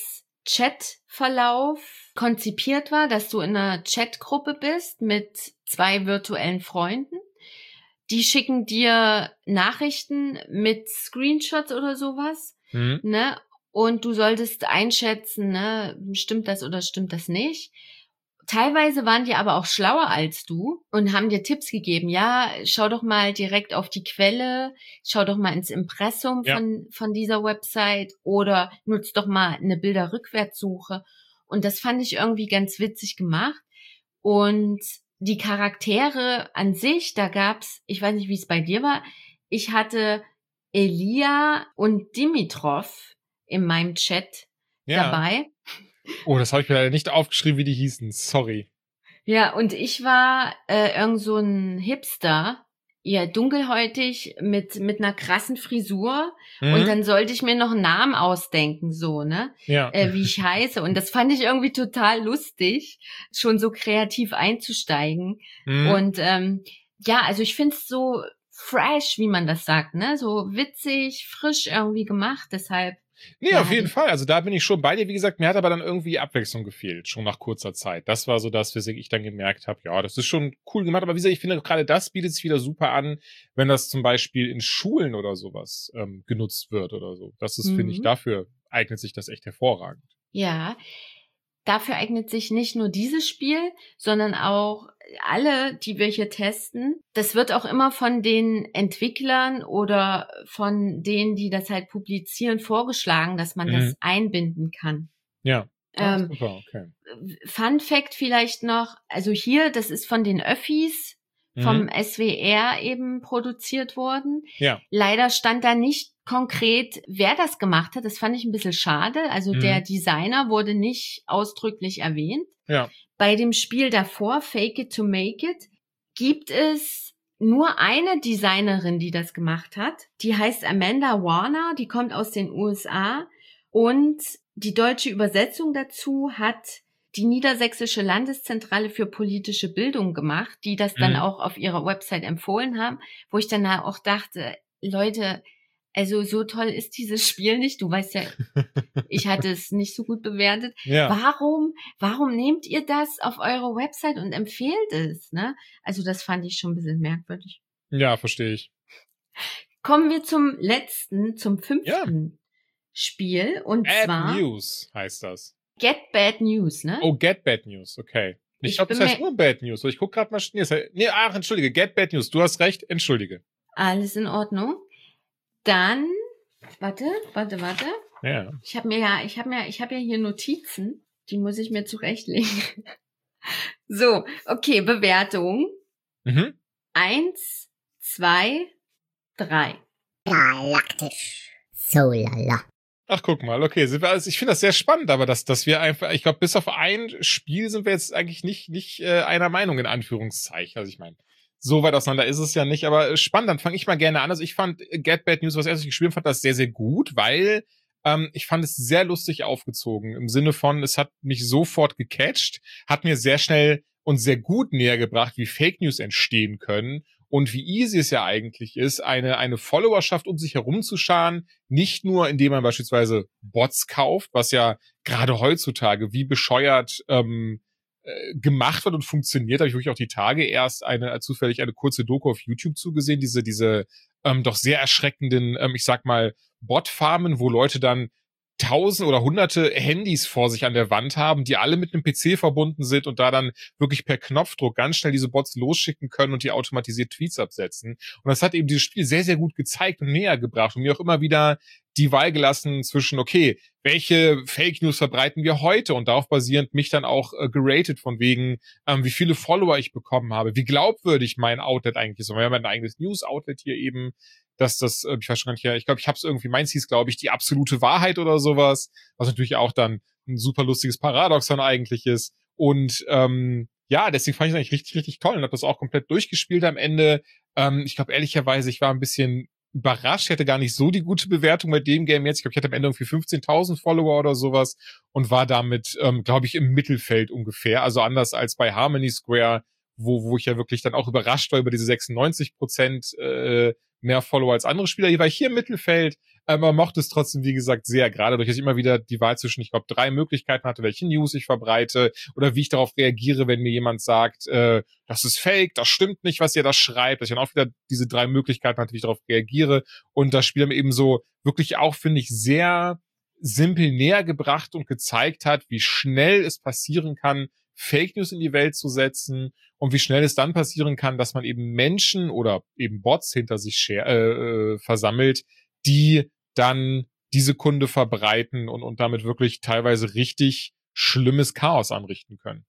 Chatverlauf konzipiert war, dass du in einer Chatgruppe bist mit zwei virtuellen Freunden. Die schicken dir Nachrichten mit Screenshots oder sowas, Mhm. ne? Und du solltest einschätzen, ne, stimmt das oder stimmt das nicht? Teilweise waren die aber auch schlauer als du und haben dir Tipps gegeben. Ja, schau doch mal direkt auf die Quelle, schau doch mal ins Impressum Ja. von von dieser Website oder nutz doch mal eine Bilderrückwärtssuche. Und das fand ich irgendwie ganz witzig gemacht. Und die Charaktere an sich, da gab's, ich weiß nicht, wie es bei dir war, ich hatte Elia und Dimitrov in meinem Chat Ja. dabei. Oh, das habe ich mir leider nicht aufgeschrieben, wie die hießen. Sorry. Ja, und ich war äh, irgend so ein Hipster, ja, dunkelhäutig mit mit einer krassen Frisur. Mhm. Und dann sollte ich mir noch einen Namen ausdenken, so, ne, Ja. äh, wie ich heiße. Und das fand ich irgendwie total lustig, schon so kreativ einzusteigen. Mhm. Und ähm, ja, also ich find's so fresh, wie man das sagt, ne, so witzig, frisch irgendwie gemacht. Deshalb Nee, Ja, auf jeden die- Fall. Also da bin ich schon bei dir. Wie gesagt, mir hat aber dann irgendwie Abwechslung gefehlt, schon nach kurzer Zeit. Das war so das, was ich dann gemerkt habe, ja, das ist schon cool gemacht. Aber wie gesagt, ich finde gerade das bietet sich wieder super an, wenn das zum Beispiel in Schulen oder sowas ähm, genutzt wird oder so. Das ist, finde ich, Mhm. dafür eignet sich das echt hervorragend. Ja, dafür eignet sich nicht nur dieses Spiel, sondern auch alle, die wir hier testen. Das wird auch immer von den Entwicklern oder von denen, die das halt publizieren, vorgeschlagen, dass man Mhm. das einbinden kann. Ja. Ah, Ähm, super, okay. Fun Fact vielleicht noch, also hier, das ist von den Öffis vom Mhm. S W R eben produziert worden. Ja. Leider stand da nicht konkret, wer das gemacht hat. Das fand ich ein bisschen schade. Also Mhm. der Designer wurde nicht ausdrücklich erwähnt. Ja. Bei dem Spiel davor, Fake It to Make It, gibt es nur eine Designerin, die das gemacht hat. Die heißt Amanda Warner, die kommt aus den U S A. Und die deutsche Übersetzung dazu hat die Niedersächsische Landeszentrale für politische Bildung gemacht, die das dann Mhm. auch auf ihrer Website empfohlen haben, wo ich dann auch dachte, Leute, also so toll ist dieses Spiel nicht. Du weißt ja, ich hatte es nicht so gut bewertet. Ja. Warum, warum nehmt ihr das auf eure Website und empfehlt es, ne? Also das fand ich schon ein bisschen merkwürdig. Ja, verstehe ich. Kommen wir zum letzten, zum fünften Spiel und Bad zwar News heißt das. Get Bad News, ne? Oh, Get Bad News, okay. Ich, Ich glaube, das bin heißt mir- nur Bad News. Ich guck gerade mal. Nee, das heißt, nee, ach, entschuldige, Get Bad News. Du hast recht, entschuldige. Alles in Ordnung. Dann, warte, warte, warte. Ja. Ich habe mir ja, ich habe mir, ich habe ja hier Notizen, die muss ich mir zurechtlegen. So, okay, Bewertung. Mhm. Eins, zwei, drei. Galaktisch. So lala. Ach, guck mal, okay. Sind wir, also ich finde das sehr spannend, aber dass, dass wir einfach, ich glaube, bis auf ein Spiel sind wir jetzt eigentlich nicht, nicht äh, einer Meinung, in Anführungszeichen. Also ich meine, so weit auseinander ist es ja nicht, aber äh, spannend, dann fange ich mal gerne an. Also ich fand äh, Get Bad News, was erst ich gespielt habe, fand das sehr, sehr gut, weil ähm, ich fand es sehr lustig aufgezogen. Im Sinne von, es hat mich sofort gecatcht, hat mir sehr schnell und sehr gut näher gebracht, wie Fake News entstehen können. Und wie easy es ja eigentlich ist, eine, eine Followerschaft um sich herumzuscharen, nicht nur indem man beispielsweise Bots kauft, was ja gerade heutzutage wie bescheuert ähm, äh, gemacht wird und funktioniert, habe ich wirklich auch die Tage erst eine zufällig eine kurze Doku auf YouTube zugesehen, diese diese ähm, doch sehr erschreckenden, ähm, ich sag mal, Bot-Farmen, wo Leute dann tausend oder hunderte Handys vor sich an der Wand haben, die alle mit einem P C verbunden sind und da dann wirklich per Knopfdruck ganz schnell diese Bots losschicken können und die automatisiert Tweets absetzen. Und das hat eben dieses Spiel sehr, sehr gut gezeigt und näher gebracht und mir auch immer wieder die Wahl gelassen zwischen, okay, welche Fake News verbreiten wir heute? Und darauf basierend mich dann auch äh, geratet von wegen, ähm, wie viele Follower ich bekommen habe, wie glaubwürdig mein Outlet eigentlich ist. Und wir haben ein eigenes News-Outlet hier eben, dass das, äh, ich weiß schon gar nicht, ich glaube, ich habe es irgendwie, meins hieß, glaube ich, die absolute Wahrheit oder sowas, was natürlich auch dann ein super lustiges Paradoxon eigentlich ist. Und ähm, ja, deswegen fand ich es eigentlich richtig, richtig toll und habe das auch komplett durchgespielt am Ende. Ähm, ich glaube, ehrlicherweise, ich war ein bisschen überrascht. Ich hatte gar nicht so die gute Bewertung bei dem Game jetzt. Ich glaube, ich hatte am Ende irgendwie fünfzehntausend Follower oder sowas und war damit, ähm, glaube ich, im Mittelfeld ungefähr. Also anders als bei Harmony Square, wo wo ich ja wirklich dann auch überrascht war über diese sechsundneunzig Prozent äh, mehr Follower als andere Spieler. Hier war ich hier im Mittelfeld, aber mochte es trotzdem, wie gesagt, sehr. Gerade durch, dass ich immer wieder die Wahl zwischen, ich glaube, drei Möglichkeiten hatte, welche News ich verbreite oder wie ich darauf reagiere, wenn mir jemand sagt, äh, das ist fake, das stimmt nicht, was ihr da schreibt. Dass ich dann auch wieder diese drei Möglichkeiten hatte, wie ich darauf reagiere. Und das Spiel mir eben so wirklich auch, finde ich, sehr simpel näher gebracht und gezeigt hat, wie schnell es passieren kann, Fake News in die Welt zu setzen und wie schnell es dann passieren kann, dass man eben Menschen oder eben Bots hinter sich share, äh, versammelt, die dann diese Kunde verbreiten und, und damit wirklich teilweise richtig schlimmes Chaos anrichten können.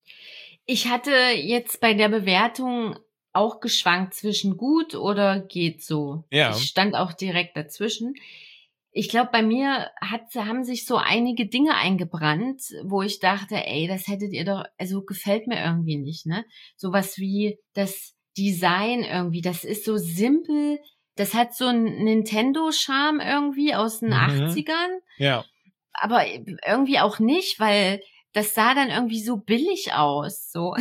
Ich hatte jetzt bei der Bewertung auch geschwankt zwischen gut oder geht so. Ja. Ich stand auch direkt dazwischen. Ich glaube, bei mir hat, haben sich so einige Dinge eingebrannt, wo ich dachte, ey, das hättet ihr doch, also gefällt mir irgendwie nicht, ne? Sowas wie das Design irgendwie, das ist so simpel, das hat so einen Nintendo-Charme irgendwie aus den Mhm. achtzigern. Ja. Aber irgendwie auch nicht, weil das sah dann irgendwie so billig aus, so,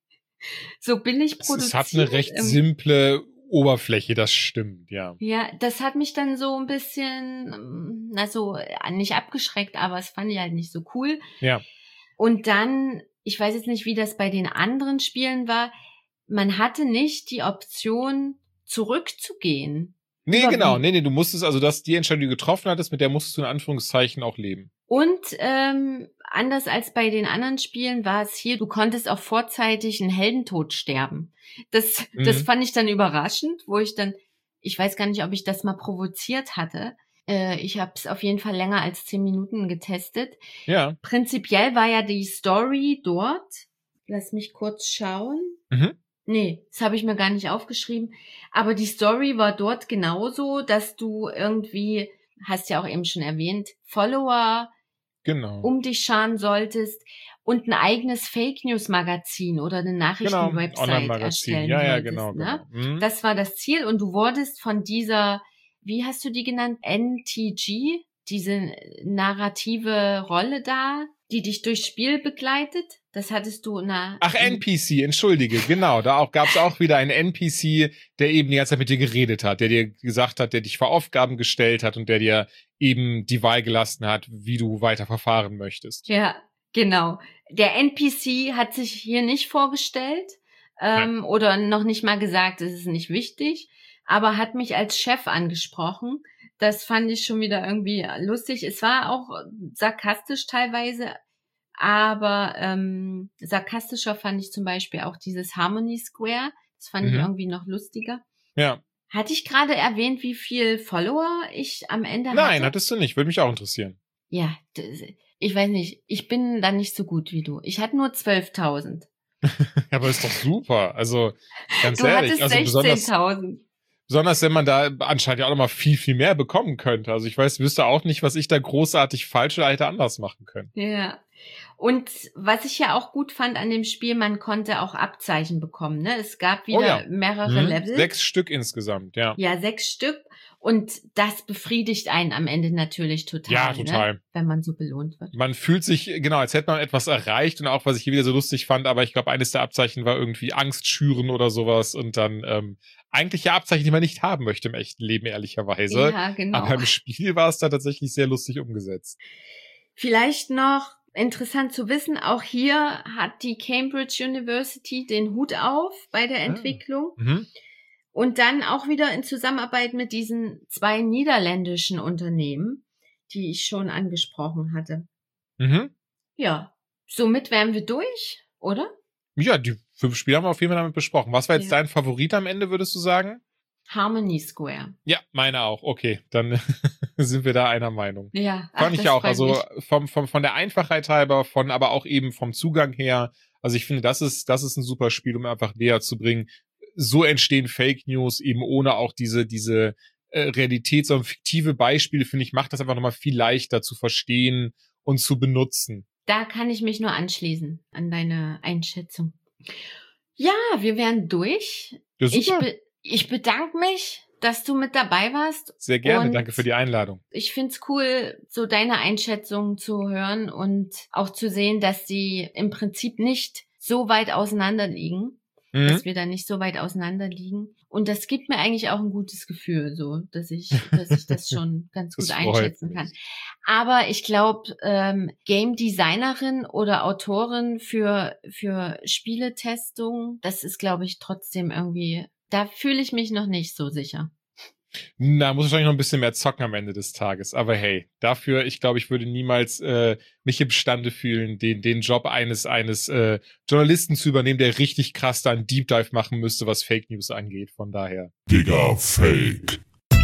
so billig Es, produziert. es hat eine recht irgendwie. simple Oberfläche, das stimmt, ja. Ja, das hat mich dann so ein bisschen, also nicht abgeschreckt, aber es fand ich halt nicht so cool. Ja. Und dann, ich weiß jetzt nicht, wie das bei den anderen Spielen war, man hatte nicht die Option, zurückzugehen. Nee, Überwiegend. genau, nee, nee, du musstest, also das, die Entscheidung, die du getroffen hattest, mit der musstest du in Anführungszeichen auch leben. Und ähm, anders als bei den anderen Spielen war es hier, du konntest auch vorzeitig einen Heldentod sterben. Das, Mhm. das fand ich dann überraschend, wo ich dann, ich weiß gar nicht, ob ich das mal provoziert hatte. Äh, ich habe es auf jeden Fall länger als zehn Minuten getestet. Ja. Prinzipiell war ja die Story dort. Lass mich kurz schauen. Mhm. Nee, das habe ich mir gar nicht aufgeschrieben. Aber die Story war dort genauso, dass du irgendwie, hast ja auch eben schon erwähnt, Follower Genau. um dich scharen solltest und ein eigenes Fake-News-Magazin oder eine Genau, Nachrichtenwebsite Online-Magazin. erstellen Ja, ja, solltest. genau, Ne? genau. Mhm. Das war das Ziel und du wurdest von dieser, wie hast du die genannt? N T G? Diese narrative Rolle da, die dich durchs Spiel begleitet. Das hattest du in einer... Ach, N P C, entschuldige, genau. Da auch gab's auch wieder einen N P C, der eben die ganze Zeit mit dir geredet hat, der dir gesagt hat, der dich vor Aufgaben gestellt hat und der dir eben die Wahl gelassen hat, wie du weiter verfahren möchtest. Ja, genau. Der N P C hat sich hier nicht vorgestellt ähm, oder noch nicht mal gesagt, es ist nicht wichtig, aber hat mich als Chef angesprochen. Das fand ich schon wieder irgendwie lustig. Es war auch sarkastisch teilweise, aber ähm, sarkastischer fand ich zum Beispiel auch dieses Harmony Square. Das fand Mhm. ich irgendwie noch lustiger. Ja. Hatte ich gerade erwähnt, wie viel Follower ich am Ende hatte? Nein, hattest du nicht. Würde mich auch interessieren. Ja, das, ich weiß nicht. Ich bin da nicht so gut wie du. Ich hatte nur zwölftausend. Aber ist doch super. Also, ganz Du ehrlich. hattest Also besonders, sechzehntausend. besonders wenn man da anscheinend ja auch noch mal viel, viel mehr bekommen könnte. Also ich weiß, wüsste auch nicht, was ich da großartig falsch oder hätte anders machen können. Ja. Und was ich ja auch gut fand an dem Spiel, man konnte auch Abzeichen bekommen. Ne? Es gab wieder Oh ja. mehrere Mhm. Level. Sechs Stück insgesamt, ja. Ja, sechs Stück. Und das befriedigt einen am Ende natürlich total, Ja, total. Ne? Wenn man so belohnt wird. Man fühlt sich, genau, als hätte man etwas erreicht und auch, was ich hier wieder so lustig fand, aber ich glaube, eines der Abzeichen war irgendwie Angst schüren oder sowas und dann ähm, eigentlich ja Abzeichen, die man nicht haben möchte im echten Leben, ehrlicherweise. Ja, genau. Aber im Spiel war es da tatsächlich sehr lustig umgesetzt. Vielleicht noch interessant zu wissen, auch hier hat die Cambridge University den Hut auf bei der Entwicklung. Mhm. Und dann auch wieder in Zusammenarbeit mit diesen zwei niederländischen Unternehmen, die ich schon angesprochen hatte. Mhm. Ja, somit wären wir durch, oder? Ja, die fünf Spiele haben wir auf jeden Fall damit besprochen. Was war jetzt Ja. dein Favorit am Ende, würdest du sagen? Harmony Square. Ja, meine auch. Okay, dann sind wir da einer Meinung. Ja, ach, Fand ich das ja auch. freut Also mich. vom, vom, von der Einfachheit halber, von aber auch eben vom Zugang her. Also ich finde, das ist, das ist ein super Spiel, um einfach näher zu bringen. So entstehen Fake News eben ohne auch diese, diese äh, Realität, sondern fiktive Beispiele, finde ich, macht das einfach nochmal viel leichter zu verstehen und zu benutzen. Da kann ich mich nur anschließen an deine Einschätzung. Ja, wir wären durch. Ja, Ich, super. be ich bedanke mich, dass du mit dabei warst. Sehr gerne. Und Danke für die Einladung. ich find's cool, so deine Einschätzung zu hören und auch zu sehen, dass sie im Prinzip nicht so weit auseinander liegen. Mhm. dass wir da nicht so weit auseinander liegen. Und das gibt mir eigentlich auch ein gutes Gefühl, so, dass ich, dass ich das schon ganz gut Das freut einschätzen mich. kann. Aber ich glaube, ähm, Game Designerin oder Autorin für, für Spieletestung, das ist, glaube ich, trotzdem irgendwie, da fühle ich mich noch nicht so sicher. Na, muss wahrscheinlich noch ein bisschen mehr zocken am Ende des Tages. Aber hey, dafür, ich glaube, ich würde niemals äh, mich imstande fühlen, den den Job eines eines äh, Journalisten zu übernehmen, der richtig krass da einen Deep Dive machen müsste, was Fake News angeht. Von daher. Digga Fake.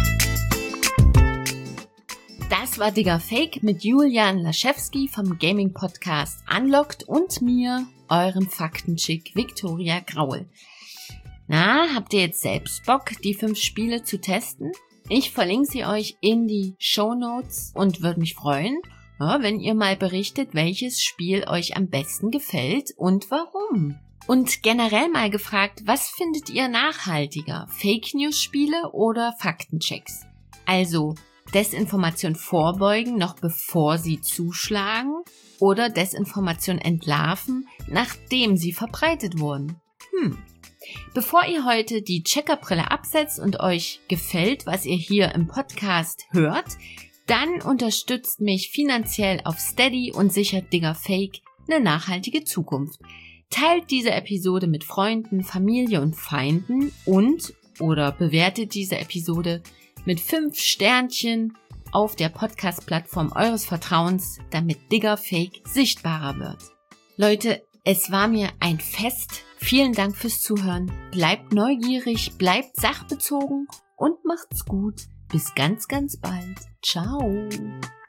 Das war Digga Fake mit Julian Laschewski vom Gaming-Podcast Unlocked und mir, eurem Faktenchick Viktoria Graul. Na, habt ihr jetzt selbst Bock, die fünf Spiele zu testen? Ich verlinke sie euch in die Shownotes und würde mich freuen, ja, wenn ihr mal berichtet, welches Spiel euch am besten gefällt und warum. Und generell mal gefragt, was findet ihr nachhaltiger? Fake-News-Spiele oder Faktenchecks? Also Desinformation vorbeugen, noch bevor sie zuschlagen, oder Desinformation entlarven, nachdem sie verbreitet wurden? Hm. Bevor ihr heute die Checkerbrille absetzt und euch gefällt, was ihr hier im Podcast hört, dann unterstützt mich finanziell auf Steady und sichert Digga Fake eine nachhaltige Zukunft. Teilt diese Episode mit Freunden, Familie und Feinden und oder bewertet diese Episode mit fünf Sternchen auf der Podcast-Plattform eures Vertrauens, damit Digga Fake sichtbarer wird. Leute, es war mir ein Fest. Vielen Dank fürs Zuhören. Bleibt neugierig, bleibt sachbezogen und macht's gut. Bis ganz, ganz bald. Ciao.